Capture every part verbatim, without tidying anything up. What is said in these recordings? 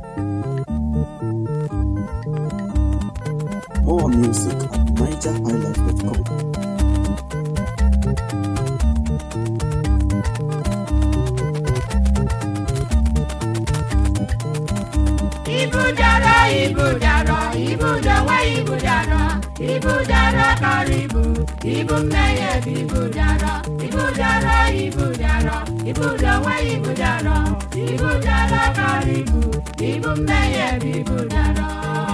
More music at niger high life dot com. Ibudara, ibudara, ibudawa, ibudara, ibudara karibu, ibumeye, ibudara, ibudara, ibudara, ibudawa, ibudara, ibudara karibu, ibumeye, ibudara.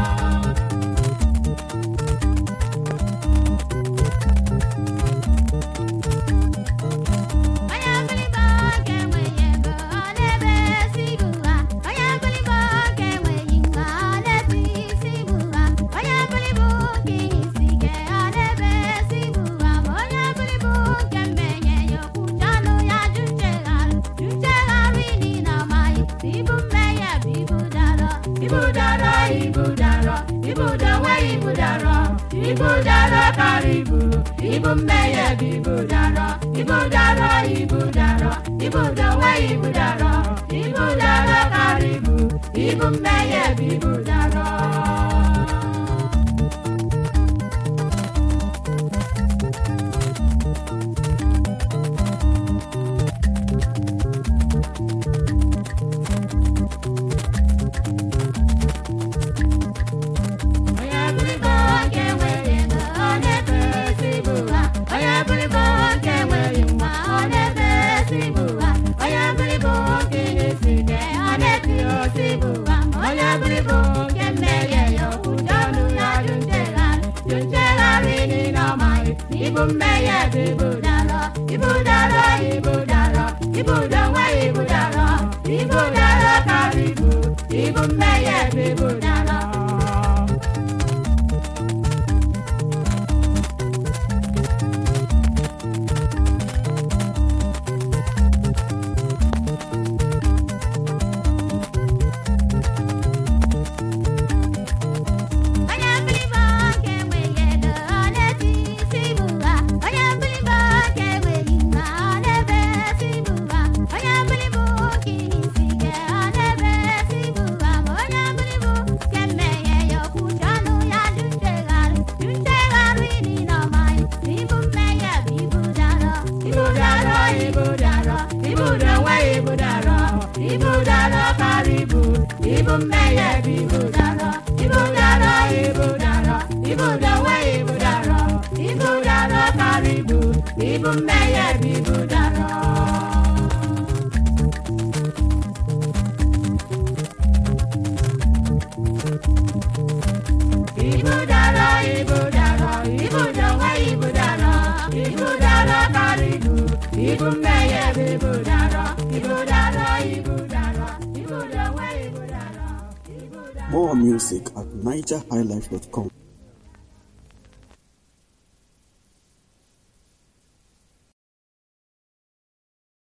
Ibudara, ibudara, ibudawa, ibudara, ibudara karibu, ibumeye, ibudara, ibudara, ibudara, ibudawa, ibudara, ibudara karibu, ibumeye, ibudara. Ibumeye, ibudara, ibudara, ibudara, ibudawa, ibudara, ibudara karibu, ibumeye, ibudara. Ibudara karibu, ibumeye, ibudara, ibudara, ibudara, ibudawa, ibudara, ibudara karibu, ibumeye, ibudara. Ibudara, ibudara, ibudawa, ibudara, ibudara karibu, ibumeye, ibudara, ibudara, ibudara, ibudawa, ibudara, ibudara. More music at niger high life dot com.